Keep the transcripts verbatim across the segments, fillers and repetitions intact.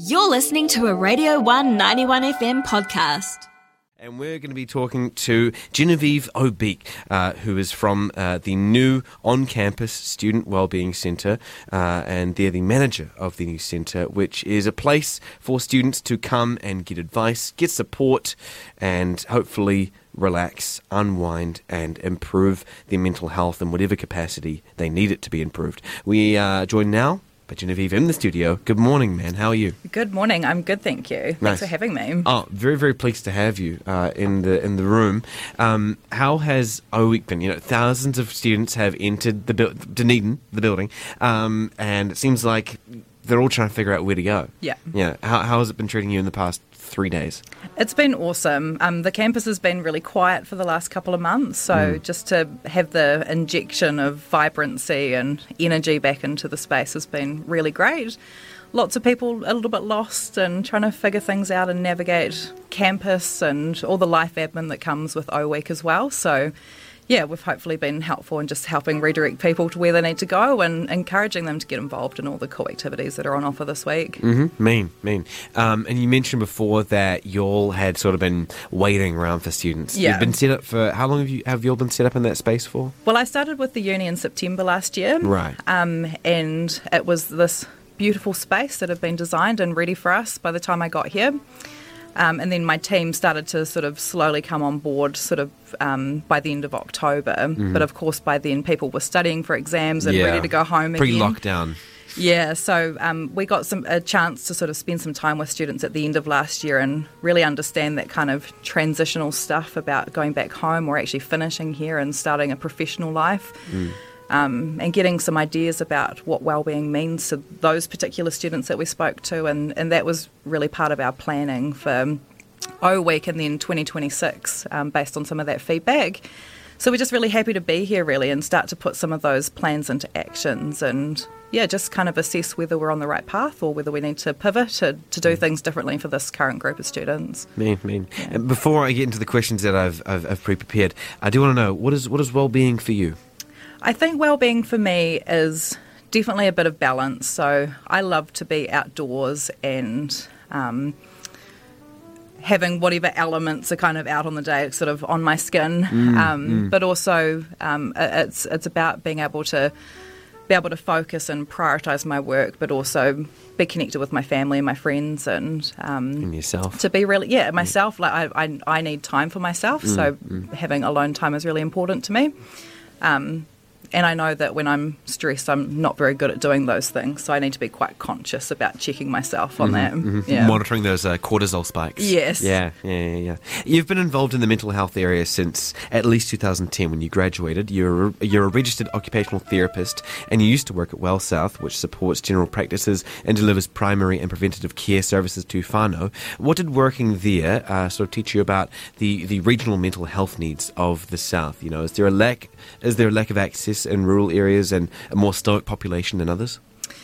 You're listening to a Radio one ninety-one F M podcast. And we're going to be talking to Genevieve Obeek, uh, who is from uh, the new on-campus Student Wellbeing Centre, uh, and they're the manager of the new centre, which is a place for students to come and get advice, get support, and hopefully relax, unwind, and improve their mental health in whatever capacity they need it to be improved. We are joined now by Genevieve in the studio. Good morning, man. How are you? Good morning. I'm good, thank you. Thanks Nice. for having me. Oh, very, very pleased to have you uh, in the in the room. Um, how has O Week been? You know, thousands of students have entered the bu- Dunedin, the building, um, and it seems like they're all trying to figure out where to go. Yeah. Yeah. How, how has it been treating you in the past three days? It's been awesome. Um, the campus has been really quiet for the last couple of months, so Mm. just to have the injection of vibrancy and energy back into the space has been really great. Lots of people a little bit lost and trying to figure things out and navigate campus and all the life admin that comes with O Week as well. So yeah, we've hopefully been helpful in just helping redirect people to where they need to go and encouraging them to get involved in all the cool activities that are on offer this week. Mm-hmm. Mean, mean. Um, and you mentioned before that you all had sort of been waiting around for students. Yeah. You've been set up for, how long have you, have you all been set up in that space for? Well, I started with the uni in September last year. Right. Um, and it was this beautiful space that had been designed and ready for us by the time I got here. Um, and then my team started to sort of slowly come on board sort of um, by the end of October. Mm. But of course, by then people were studying for exams and Yeah. ready to go home again. Pre-lockdown. Yeah, so um, we got some a chance to sort of spend some time with students at the end of last year and really understand that kind of transitional stuff about going back home or actually finishing here and starting a professional life. Mm. Um, and getting some ideas about what wellbeing means to those particular students that we spoke to, and, and that was really part of our planning for O Week and then twenty twenty-six, um, based on some of that feedback. So we're just really happy to be here, really, and start to put some of those plans into actions and, yeah, just kind of assess whether we're on the right path or whether we need to pivot to, to do things differently for this current group of students. Mean, mean. Yeah. And before I get into the questions that I've, I've, I've pre-prepared, I do want to know, what is what is well-being for you? I think wellbeing for me is definitely a bit of balance. So I love to be outdoors and um, having whatever elements are kind of out on the day, sort of on my skin. Mm, um, mm. But also um, it's it's about being able to be able to focus and prioritise my work, but also be connected with my family and my friends and um, And yourself. to be really, yeah, myself. Like I, I, I need time for myself, Mm, so mm. having alone time is really important to me. Um, And I know that when I'm stressed, I'm not very good at doing those things. So I need to be quite conscious about checking myself on that. Mhm. Yeah. Monitoring those uh, cortisol spikes. Yes. Yeah, yeah, yeah, yeah. You've been involved in the mental health area since at least two thousand ten when you graduated. You're a, you're a registered occupational therapist and you used to work at WellSouth, which supports general practices and delivers primary and preventative care services to whānau. What did working there uh, sort of teach you about the, the regional mental health needs of the South? You know, is there a lack, is there a lack of access in rural areas and a more stoic population than others?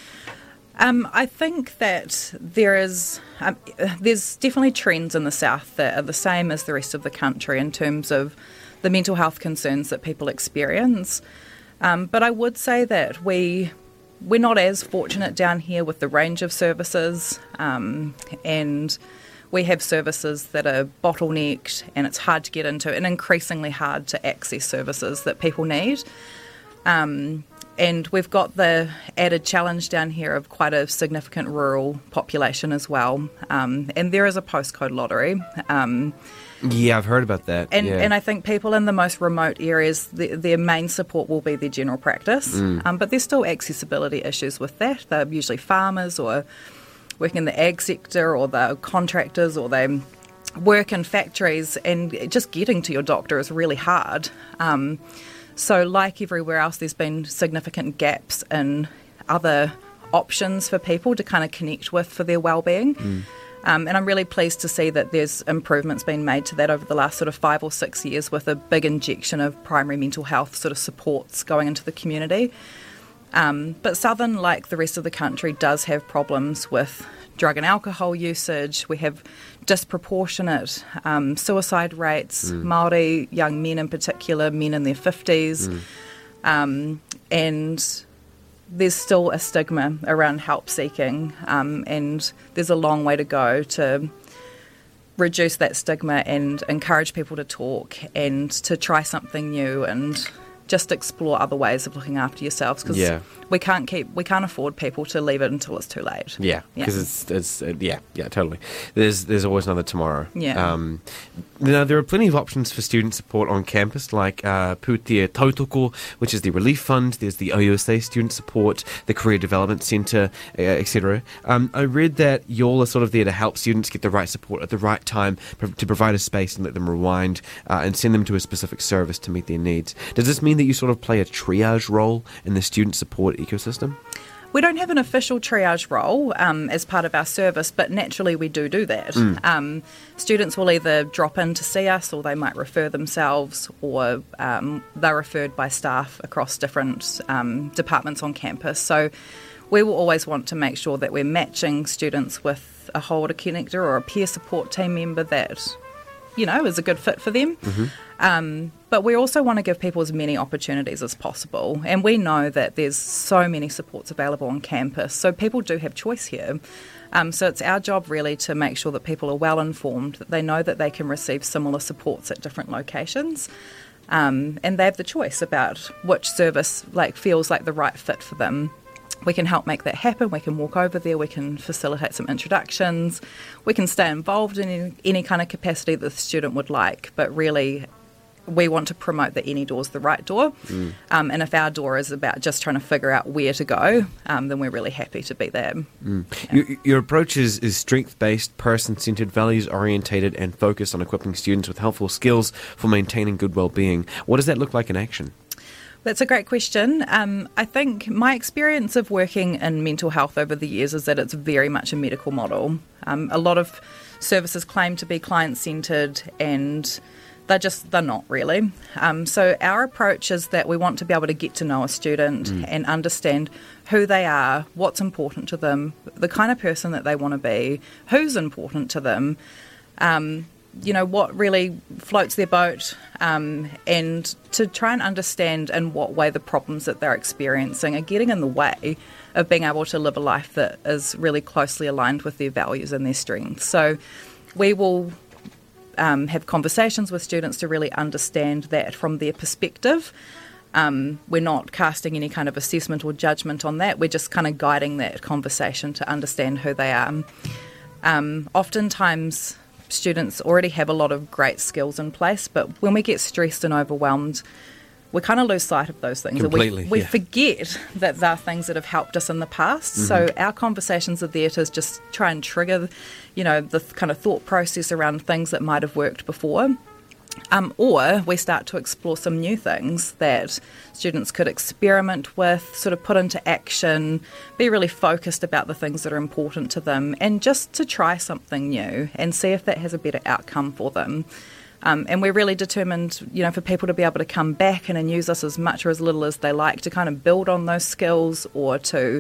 Um, I think that there is, um, there's definitely trends in the South that are the same as the rest of the country in terms of the mental health concerns that people experience. Um, but I would say that we, we're not as fortunate down here with the range of services, um, and we have services that are bottlenecked and it's hard to get into and increasingly hard to access services that people need. Um, and we've got the added challenge down here of quite a significant rural population as well. Um, and there is a postcode lottery. Um, Yeah, I've heard about that. and, yeah. and I think people in the most remote areas, the, their main support will be their general practice. Mm. Um, but there's still accessibility issues with that. They're usually farmers or working in the ag sector, or they're contractors, or they work in factories, and just getting to your doctor is really hard. Um, So like everywhere else, there's been significant gaps in other options for people to kind of connect with for their wellbeing. Mm. Um, and I'm really pleased to see that there's improvements being made to that over the last sort of five or six years with a big injection of primary mental health sort of supports going into the community. Um, but Southern, like the rest of the country, does have problems with drug and alcohol usage. We have disproportionate um, suicide rates, mm. Māori young men in particular, men in their fifties. Mm. Um, and there's still a stigma around help seeking, um, and there's a long way to go to reduce that stigma and encourage people to talk and to try something new and just explore other ways of looking after yourselves, because Yeah. we can't keep we can't afford people to leave it until it's too late. Yeah, because it's, it's uh, yeah, yeah, totally. There's there's always another tomorrow. Yeah. Um, now, there are plenty of options for student support on campus, like uh, Pūtea Tautoko, which is the Relief Fund. There's the O U S A Student Support, the Career Development Centre, uh, et cetera. Um, I read that y'all are sort of there to help students get the right support at the right time, pro- to provide a space and let them rewind uh, and send them to a specific service to meet their needs. Does this mean that you sort of play a triage role in the student support ecosystem? We don't have an official triage role um, as part of our service, but naturally we do do that. Mm. Um, students will either drop in to see us, or they might refer themselves, or um, they're referred by staff across different um, departments on campus. So we will always want to make sure that we're matching students with a holder connector or a peer support team member that, you know, is a good fit for them. Mm-hmm. Um, but we also want to give people as many opportunities as possible. And we know that there's so many supports available on campus, so people do have choice here. Um, so it's our job really to make sure that people are well informed, that they know that they can receive similar supports at different locations. Um, and they have the choice about which service like feels like the right fit for them. We can help make that happen. We can walk over there. We can facilitate some introductions. We can stay involved in any, any kind of capacity that the student would like. But really, we want to promote that any door is the right door. Mm. Um, and if our door is about just trying to figure out where to go, um, then we're really happy to be there. Mm. Yeah. Your, your approach is, is strength-based, person-centred, values-orientated, and focused on equipping students with helpful skills for maintaining good well-being. What does that look like in action? That's a great question. Um, I think my experience of working in mental health over the years is that it's very much a medical model. Um, a lot of services claim to be client-centred, and they're just, they're not really. Um, so our approach is that we want to be able to get to know a student mm. and understand who they are, what's important to them, the kind of person that they want to be, who's important to them, um, you know, what really floats their boat, um, and to try and understand in what way the problems that they're experiencing are getting in the way of being able to live a life that is really closely aligned with their values and their strengths. So we will um, have conversations with students to really understand that from their perspective. Um, we're not casting any kind of assessment or judgment on that. We're just kind of guiding that conversation to understand who they are. Um, oftentimes, students already have a lot of great skills in place, but when we get stressed and overwhelmed, we kind of lose sight of those things. Completely, and we, we yeah. forget that there are things that have helped us in the past. Mm-hmm. So our conversations are there to just try and trigger, you know, the kind of thought process around things that might have worked before. Um, or we start to explore some new things that students could experiment with, sort of put into action, be really focused about the things that are important to them, and just to try something new and see if that has a better outcome for them. Um, and we're really determined, you know, for people to be able to come back and, and use us as much or as little as they like to kind of build on those skills, or to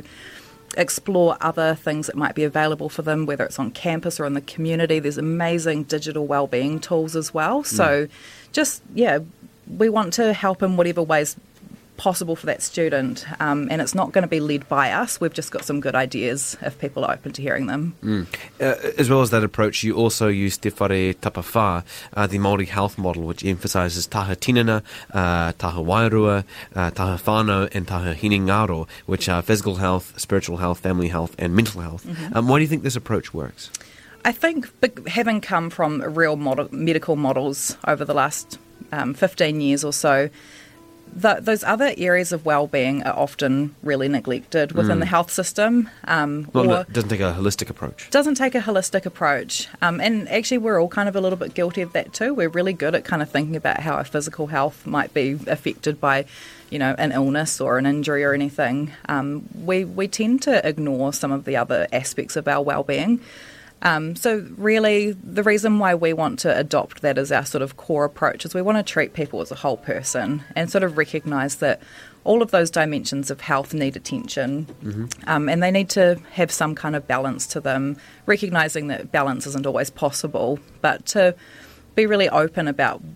explore other things that might be available for them, whether it's on campus or in the community. There's amazing digital wellbeing tools as well. So mm. just, yeah, we want to help in whatever ways possible for that student, um, and it's not going to be led by us. We've just got some good ideas if people are open to hearing them. Mm. Uh, as well as that approach, you also use Te Whare Tapawha, uh, the Māori health model, which emphasises taha tinana, uh, taha wairua, uh, taha whānau, and taha hinengaro, which are physical health, spiritual health, family health, and mental health. Mm-hmm. Um, why do you think this approach works? I think having come from real model, medical models over the last um, fifteen years or so, The, those other areas of well-being are often really neglected within mm. the health system. Um, well, or it doesn't take a holistic approach. Doesn't take a holistic approach. Um, and actually, we're all kind of a little bit guilty of that too. We're really good at kind of thinking about how our physical health might be affected by, you know, an illness or an injury or anything. Um, we, we tend to ignore some of the other aspects of our well-being. Um, so really, the reason why we want to adopt that as our sort of core approach is we want to treat people as a whole person and sort of recognise that all of those dimensions of health need attention, mm-hmm. um, and they need to have some kind of balance to them, recognising that balance isn't always possible, but to be really open about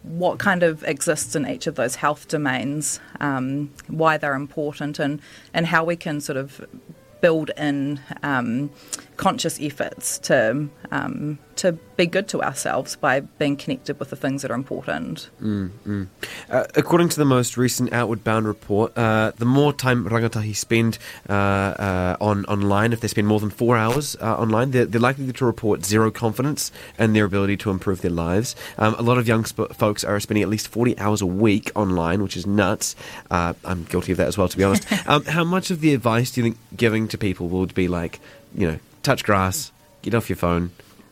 what kind of exists in each of those health domains, um, why they're important, and, and how we can sort of build in um, conscious efforts to um, to be good to ourselves by being connected with the things that are important. Mm, mm. Uh, according to the most recent Outward Bound report, uh, the more time rangatahi spend uh, uh, on online, if they spend more than four hours uh, online, they're, they're likely to report zero confidence in their ability to improve their lives. Um, a lot of young sp- folks are spending at least forty hours a week online, which is nuts. Uh, I'm guilty of that as well, to be honest. um, how much of the advice do you think giving to people would be like, you know, touch grass, get off your phone?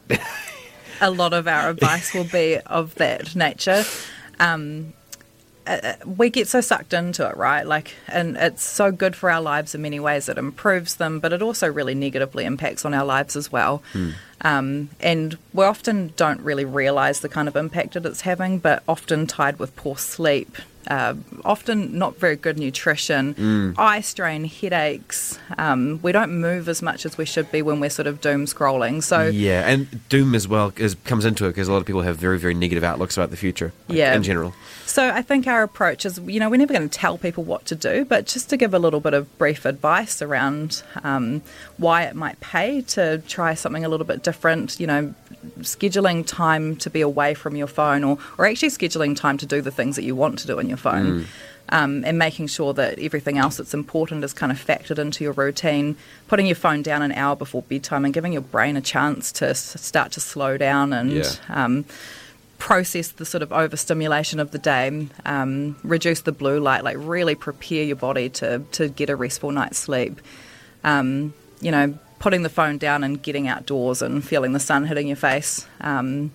A lot of our advice will be of that nature. Um, uh, we get so sucked into it, right? Like, and it's so good for our lives in many ways. It improves them, but it also really negatively impacts on our lives as well. Mm. Um, and we often don't really realise the kind of impact that it's having, but often tied with poor sleep, uh, often not very good nutrition, mm. eye strain, headaches. Um, we don't move as much as we should be when we're sort of doom scrolling. So yeah, and doom as well is, comes into it because a lot of people have very, very negative outlooks about the future, like, yeah. in general. So I think our approach is, you know, we're never going to tell people what to do, but just to give a little bit of brief advice around um, why it might pay to try something a little bit different, you know, scheduling time to be away from your phone, or, or actually scheduling time to do the things that you want to do on your phone. Mm. Um, and making sure that everything else that's important is kind of factored into your routine, putting your phone down an hour before bedtime and giving your brain a chance to s- start to slow down and yeah. um, process the sort of overstimulation of the day, um, reduce the blue light, like really prepare your body to, to get a restful night's sleep. Um, you know, putting the phone down and getting outdoors and feeling the sun hitting your face, um,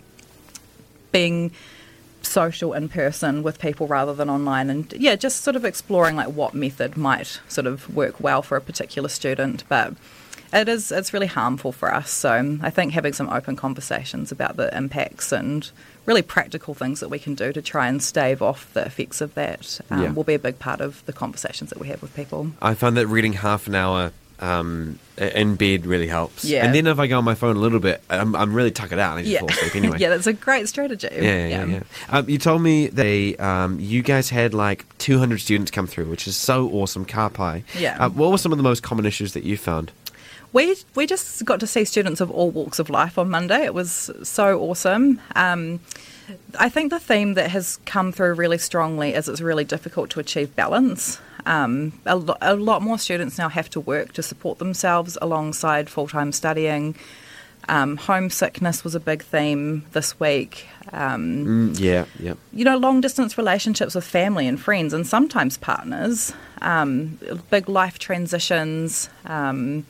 being social in person with people rather than online, and yeah, just sort of exploring like what method might sort of work well for a particular student. But it is it's really harmful for us, so I think having some open conversations about the impacts and really practical things that we can do to try and stave off the effects of that um, yeah. will be a big part of the conversations that we have with people. I find that reading half an hour um, in bed really helps. Yeah. And then if I go on my phone a little bit, I'm, I'm really tuck it out and I just Yeah. fall asleep anyway. Yeah, that's a great strategy. Yeah, yeah, yeah. yeah. Um, you told me they, um, you guys had like two hundred students come through, which is so awesome, ka pai. Yeah. Uh, what were some of the most common issues that you found? We we just got to see students of all walks of life on Monday. It was so awesome. Um, I think the theme that has come through really strongly is it's really difficult to achieve balance. Um, a, lo- a lot more students now have to work to support themselves alongside full-time studying. Um, homesickness was a big theme this week. Um, Mm, yeah, yeah. you know, long-distance relationships with family and friends and sometimes partners, um, big life transitions, um,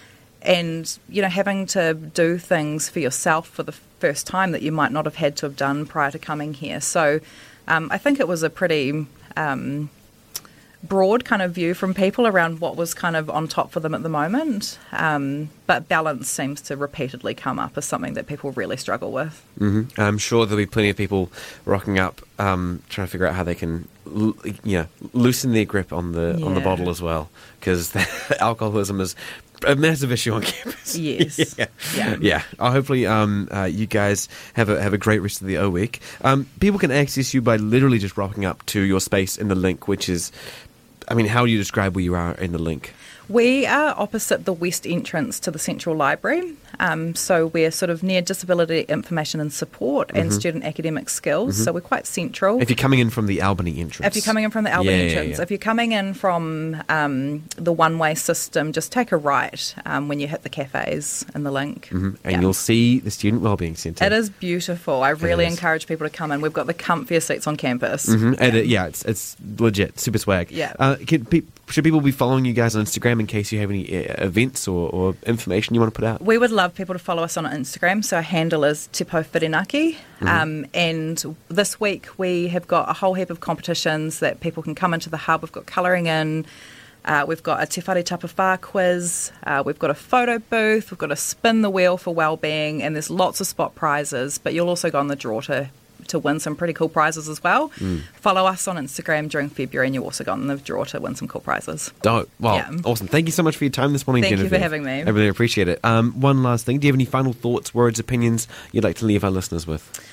and, you know, having to do things for yourself for the first time that you might not have had to have done prior to coming here. So um, I think it was a pretty um, broad kind of view from people around what was kind of on top for them at the moment. Um, but balance seems to repeatedly come up as something that people really struggle with. Mm-hmm. I'm sure there'll be plenty of people rocking up, um, trying to figure out how they can, l- you know, loosen their grip on the on the Yeah. bottle as well, because alcoholism is a massive issue on campus. Yes. yeah. Yeah. yeah. Oh, hopefully, um, uh, you guys have a have a great rest of the O week. Um, people can access you by literally just rocking up to your space in the link, which is, I mean, how do you describe where you are in the link? We are opposite the west entrance to the Central Library, um, so we're sort of near disability information and support and Mm-hmm. student academic skills, so we're quite central. If you're coming in from the Albany entrance. If you're coming in from the Albany Yeah, yeah, entrance, yeah. if you're coming in from um, the one-way system, just take a right um, when you hit the cafes in the link. Mhm. And Yeah. you'll see the Student Wellbeing Centre. It is beautiful. I really is. encourage people to come in. We've got the comfiest seats on campus. Mm-hmm. And it, yeah, it's it's legit, super swag. Yeah. Uh, can pe- should people be following you guys on Instagram in case you have any uh, events or, or information you want to put out? We would love people to follow us on Instagram. So our handle is Te Pau Whirinaki. Mm-hmm. Um, and this week we have got a whole heap of competitions that people can come into the hub. We've got colouring in. Uh, we've got a Te Whare Tapa Whā quiz. Uh, we've got a photo booth. We've got a spin the wheel for wellbeing. And there's lots of spot prizes. But you'll also go on the draw to to win some pretty cool prizes as well. Mm. Follow us on Instagram during February and you also go on the draw to win some cool prizes. Dope. Well, Yeah. awesome. Thank you so much for your time this morning, Thank you Genevieve. for having me. I really appreciate it. Um, one last thing. Do you have any final thoughts, words, opinions you'd like to leave our listeners with?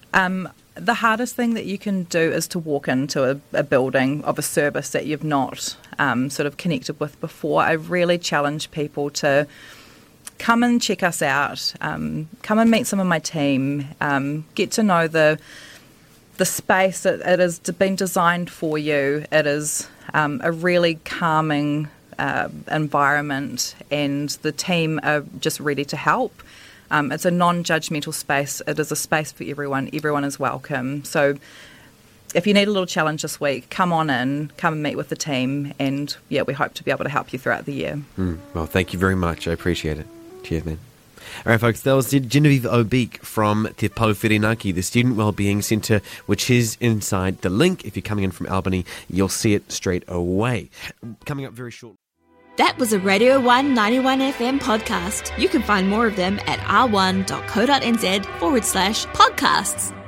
Um, the hardest thing that you can do is to walk into a, a building of a service that you've not um, sort of connected with before. I really challenge people to come and check us out, um, come and meet some of my team, um, get to know the the space. It, it has been designed for you. It is um, a really calming uh, environment, and the team are just ready to help. Um, it's a non-judgmental space. It is a space for everyone. Everyone is welcome. So if you need a little challenge this week, come on in, come and meet with the team, and yeah, we hope to be able to help you throughout the year. Mm, well, thank you very much. I appreciate it. Cheers, man. All right, folks, that was Genevieve Obeek from Te Pauwhirinaki, the Student Wellbeing Centre, which is inside the link. If you're coming in from Albany, you'll see it straight away. Coming up very shortly. That was a Radio one ninety-one F M podcast. You can find more of them at r one dot co dot n z forward slash podcasts.